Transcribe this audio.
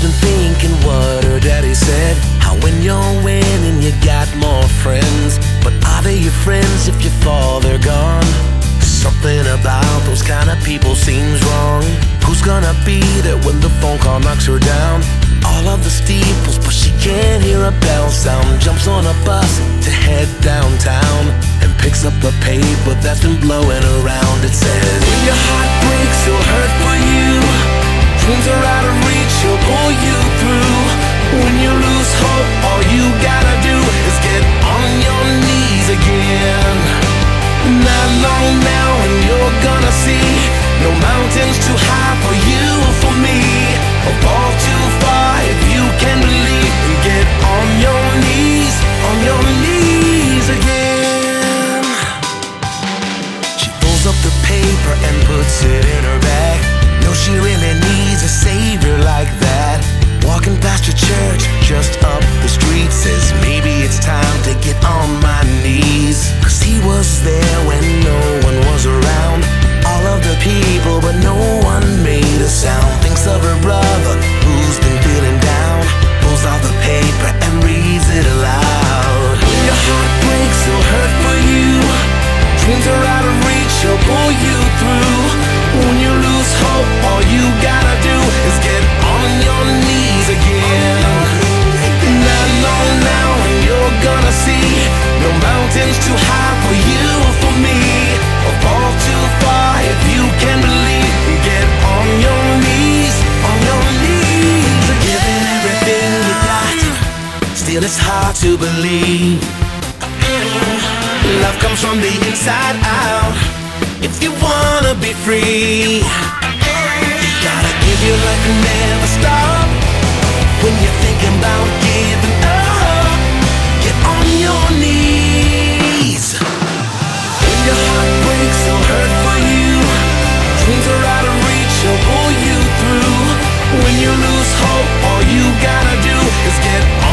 been thinking what her daddy said, how when you're winning you got more friends. But are they your friends if your father gone? Something about those kind of people seems wrong. Who's gonna be there when the phone call knocks her down? All of the steeples, but she can't hear a bell sound. Jumps on a bus to head downtown and picks up a paper that's been blowing around. It says, when your heart breaks, he'll hurt for you. Dreams are out of reach, he'll pull you through. When you lose hope, all you gotta do is get on your knees again. Not long now and you're gonna see no mountains too high for you, for me, or fall too far if you can believe. And get on your knees again. She pulls up the paper and puts it in her bag. No, she really needs a savior like that. Walking past your church just up the street, says maybe it's time to get on my knees. Cause he was there when no one was around. All of the people but no one made a sound. Thinks of her brother who's been feeling down. Pulls out the paper and reads it aloud. When your heart breaks, he'll hurt for you. Dreams are out of reach, he'll pull you through. When you lose hope, all you gotta do is get on your knees again. Not long now and you're gonna see no mountains too high for you, for me, or fall too far if you can believe. Get on your knees again. Giving everything you got, still it's hard to believe. Love comes from the inside out. If you wanna be free, you gotta give your life and never stop. When you're thinking about giving up, get on your knees. When your heart breaks, he'll hurt for you. Dreams are out of reach, he'll pull you through. When you lose hope, all you gotta do is get